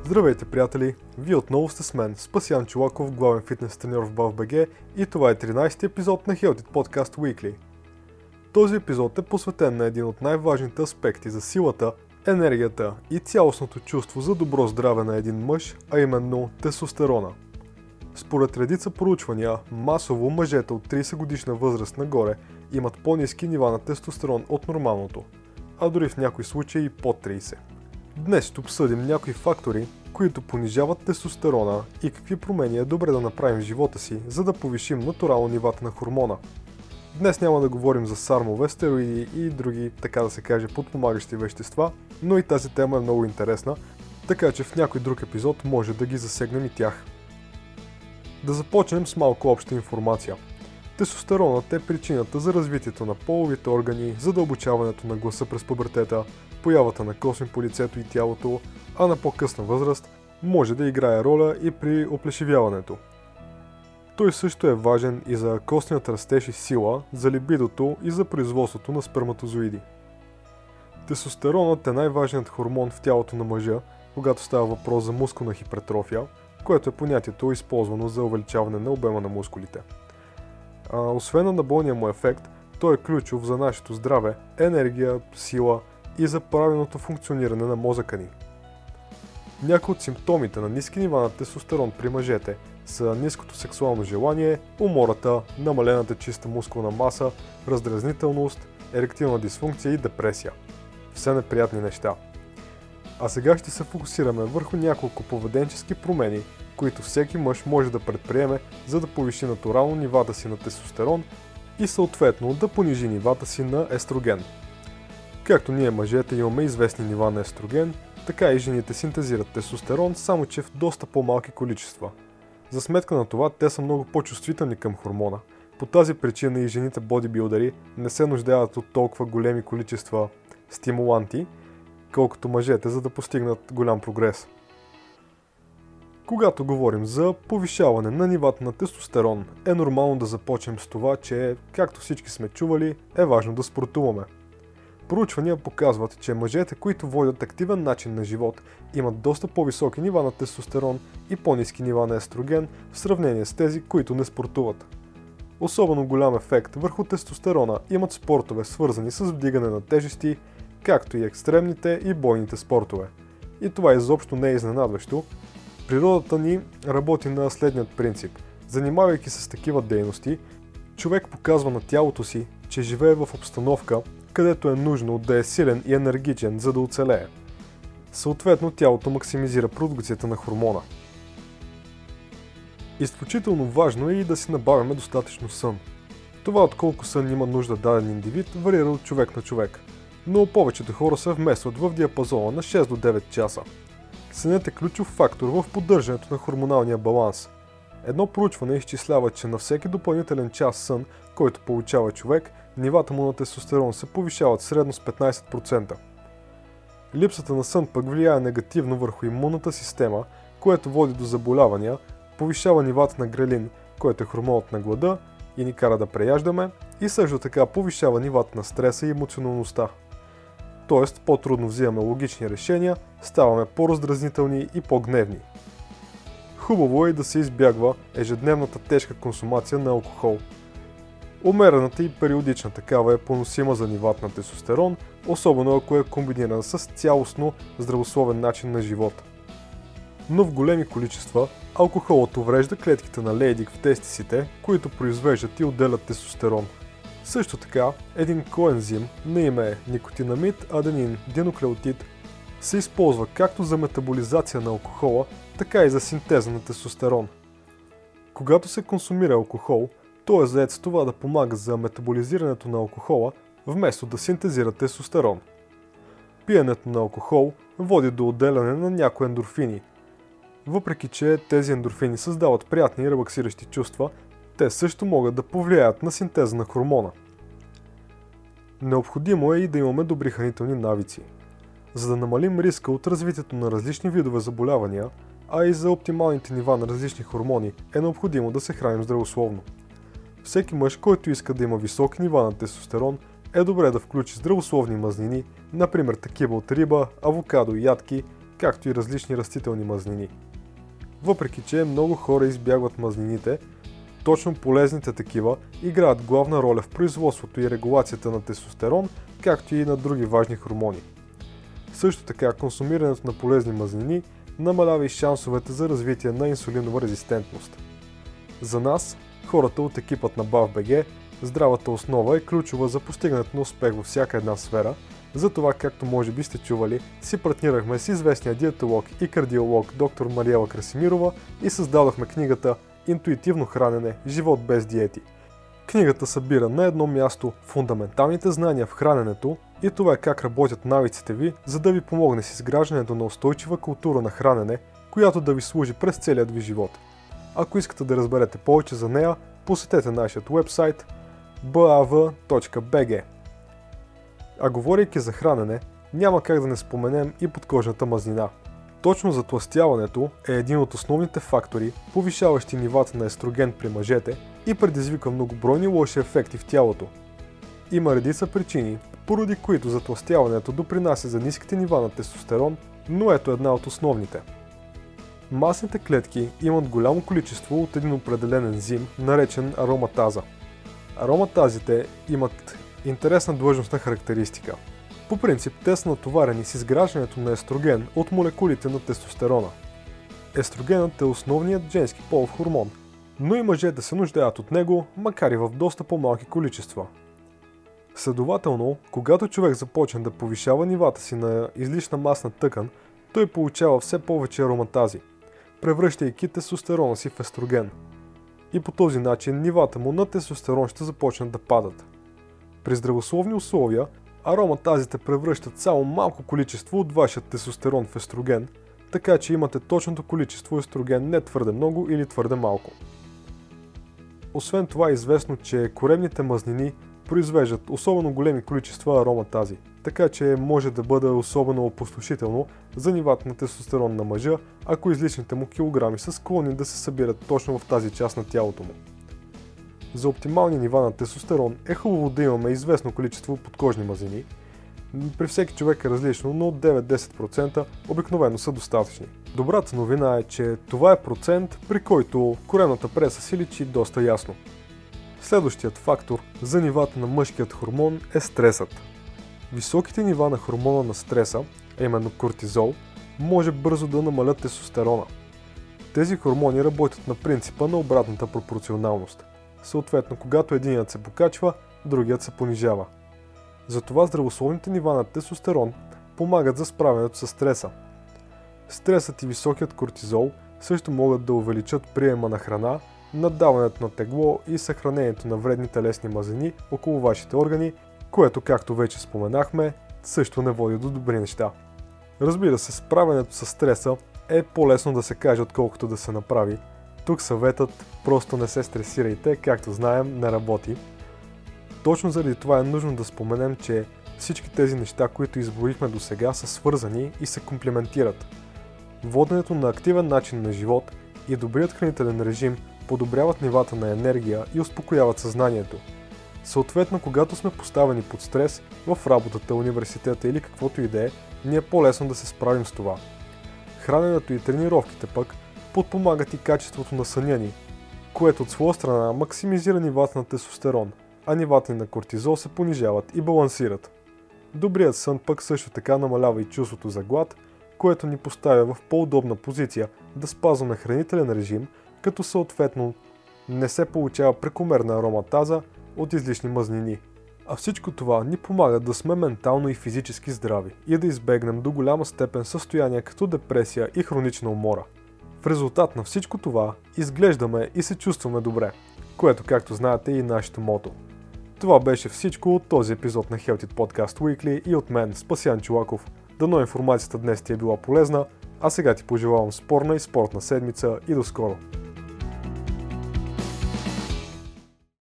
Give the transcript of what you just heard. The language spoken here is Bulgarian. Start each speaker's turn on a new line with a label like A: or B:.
A: Здравейте, приятели! Вие отново сте с мен, Спасиян Чолаков, главен фитнес треньор в BAF.BG, и това е 13-ти епизод на Health It Podcast Weekly. Този епизод е посветен на един от най-важните аспекти за силата, енергията и цялостното чувство за добро здраве на един мъж, а именно тестостерона. Според редица проучвания, масово мъжете от 30 годишна възраст нагоре имат по-ниски нива на тестостерон от нормалното, а дори в някои случаи и под 30. Днес ще обсъдим някои фактори, които понижават тестостерона и какви промени е добре да направим в живота си, за да повишим натурално нивата на хормона. Днес няма да говорим за сармове, стероиди и други, така да се каже, подпомагащи вещества, но и тази тема е много интересна, така че в някой друг епизод може да ги засегнем и тях. Да започнем с малко обща информация. Тестостеронът е причината за развитието на половите органи, задълбочаването на гласа през пубертета, появата на косми по лицето и тялото, а на по-късна възраст може да играе роля и при оплешивяването. Той също е важен и за костният растеж и сила, за либидото и за производството на сперматозоиди. Тестостеронът е най-важният хормон в тялото на мъжа, когато става въпрос за мускулна хипертрофия, което е понятието използвано за увеличаване на обема на мускулите. Освен анаболния му ефект, той е ключов за нашето здраве, енергия, сила и за правилното функциониране на мозъка ни. Някои от симптомите на ниски нива на тестостерон при мъжете са ниското сексуално желание, умората, намалената чиста мускулна маса, раздразнителност, еректилна дисфункция и депресия. Все неприятни неща. А сега ще се фокусираме върху няколко поведенчески промени, които всеки мъж може да предприеме, за да повиши натурално нивата си на тестостерон и съответно да понижи нивата си на естроген. Както ние мъжете имаме известни нива на естроген, така и жените синтезират тестостерон, само че в доста по-малки количества. За сметка на това, те са много по-чувствителни към хормона. По тази причина и жените бодибилдъри не се нуждаят от толкова големи количества стимуланти, колкото мъжете, за да постигнат голям прогрес. Когато говорим за повишаване на нивата на тестостерон, е нормално да започнем с това, че, както всички сме чували, е важно да спортуваме. Проучвания показват, че мъжете, които водят активен начин на живот, имат доста по-високи нива на тестостерон и по-ниски нива на естроген в сравнение с тези, които не спортуват. Особено голям ефект върху тестостерона имат спортове, свързани с вдигане на тежести, както и екстремните и бойните спортове. И това изобщо не е изненадващо. Природата ни работи на следният принцип. Занимавайки се с такива дейности, човек показва на тялото си, че живее в обстановка, където е нужно да е силен и енергичен, за да оцелее. Съответно, тялото максимизира продукцията на хормона. Изключително важно е и да си набавяме достатъчно сън. Това от колко сън има нужда даден индивид варира от човек на човек, но повечето хора се вместват в диапазона на 6 до 9 часа. Сънят е ключов фактор в поддържането на хормоналния баланс. Едно проучване изчислява, че на всеки допълнителен час сън, който получава човек, нивата му на тестостерон се повишават средно с 15%. Липсата на сън пък влияе негативно върху имунната система, което води до заболявания, повишава нивата на грелин, който е хормонът на глада и ни кара да преяждаме, и също така повишава нивата на стреса и емоционалността. Тоест, по-трудно взимаме логични решения, ставаме по-раздразнителни и по-гневни. Хубаво е да се избягва ежедневната тежка консумация на алкохол. Умерената и периодична такава е поносима за нивата на тестостерон, особено ако е комбинирана с цялостно здравословен начин на живот. Но в големи количества алкохолът уврежда клетките на Лейдик в тестисите, които произвеждат и отделят тестостерон. Също така, един коензим на име никотинамид аденин динуклеотид се използва както за метаболизация на алкохола, така и за синтеза на тестостерон. Когато се консумира алкохол, той е заед с това да помага за метаболизирането на алкохола, вместо да синтезира тестостерон. Пиенето на алкохол води до отделяне на някои ендорфини. Въпреки че тези ендорфини създават приятни и релаксиращи чувства, те също могат да повлияят на синтеза на хормона. Необходимо е и да имаме добри хранителни навици. За да намалим риска от развитието на различни видове заболявания, а и за оптималните нива на различни хормони, е необходимо да се храним здравословно. Всеки мъж, който иска да има високи нива на тестостерон, е добре да включи здравословни мазнини, например такива от риба, авокадо и ядки, както и различни растителни мазнини. Въпреки че много хора избягват мазнините, точно полезните такива играят главна роля в производството и регулацията на тестостерон, както и на други важни хормони. Също така, консумирането на полезни мазнини намалява и шансовете за развитие на инсулинова резистентност. За нас, хората от екипът на BAF.BG, здравата основа е ключова за постигането на успех във всяка една сфера. Затова, както може би сте чували, си партнирахме с известния диетолог и кардиолог доктор Мариела Красимирова и създадохме книгата "Интуитивно хранене. Живот без диети". Книгата събира на едно място фундаменталните знания в храненето и това как работят навиците ви, за да ви помогне с изграждането на устойчива култура на хранене, която да ви служи през целият ви живот. Ако искате да разберете повече за нея, посетете нашия уебсайт bav.bg. А говорейки за хранене, няма как да не споменем и подкожната мазнина. Точно затлъстяването е един от основните фактори, повишаващи нивата на естроген при мъжете и предизвика многобройни лоши ефекти в тялото. Има редица причини, поради които затлъстяването допринася за ниските нива на тестостерон, но ето една от основните. Масните клетки имат голямо количество от един определен ензим, наречен ароматаза. Ароматазите имат интересна длъжностна характеристика. По принцип, те са натоварени с изграждането на естроген от молекулите на тестостерона. Естрогенът е основният женски полов хормон, но и мъжете се нуждаят от него, макар и в доста по-малки количества. Следователно, когато човек започне да повишава нивата си на излишна масна тъкан, той получава все повече ароматази, превръщайки тестостерона си в естроген. И по този начин нивата му на тестостерон ще започнат да падат. При здравословни условия, ароматазите превръщат само малко количество от вашия тестостерон в естроген, така че имате точното количество естроген, не твърде много или твърде малко. Освен това е известно, че коремните мазнини произвеждат особено големи количества ароматази, така че може да бъде особено опустошително за нивата на тестостерон на мъжа, ако излишните му килограми са склонни да се събират точно в тази част на тялото му. За оптимални нива на тестостерон е хубаво да имаме известно количество подкожни мазнини. При всеки човек е различно, но 9-10% обикновено са достатъчни. Добрата новина е, че това е процент, при който коремната преса си личи доста ясно. Следващият фактор за нивата на мъжкият хормон е стресът. Високите нива на хормона на стреса, а именно кортизол, може бързо да намалят тестостерона. Тези хормони работят на принципа на обратната пропорционалност. Съответно, когато единият се покачва, другият се понижава. Затова здравословните нива на тестостерон помагат за справянето с стреса. Стресът и високият кортизол също могат да увеличат приема на храна, наддаването на тегло и съхранението на вредни телесни мазнини около вашите органи, което, както вече споменахме, също не води до добри неща. Разбира се, справянето с стреса е по-лесно да се каже, отколкото да се направи. Тук съветът "просто не се стресирайте", както знаем, не работи. Точно заради това е нужно да споменем, че всички тези неща, които изброихме до сега, са свързани и се комплементират. Воденето на активен начин на живот и добрият хранителен режим подобряват нивата на енергия и успокояват съзнанието. Съответно, когато сме поставени под стрес в работата, университета или каквото и да е, ни е по-лесно да се справим с това. Храненето и тренировките пък подпомагат и качеството на съня ни, което от своя страна максимизира нивата на тестостерон, а нивата ни на кортизол се понижават и балансират. Добрият сън пък също така намалява и чувството за глад, което ни поставя в по-удобна позиция да спазваме хранителен режим, като съответно не се получава прекомерна ароматаза от излишни мазнини. А всичко това ни помага да сме ментално и физически здрави и да избегнем до голяма степен състояния като депресия и хронична умора. В резултат на всичко това изглеждаме и се чувстваме добре, което, както знаете, е и нашето мото. Това беше всичко от този епизод на Health It Podcast Weekly и от мен, Спасиян Чолаков. Дано информацията днес ти е била полезна, а сега ти пожелавам спорна и спортна седмица и до скоро!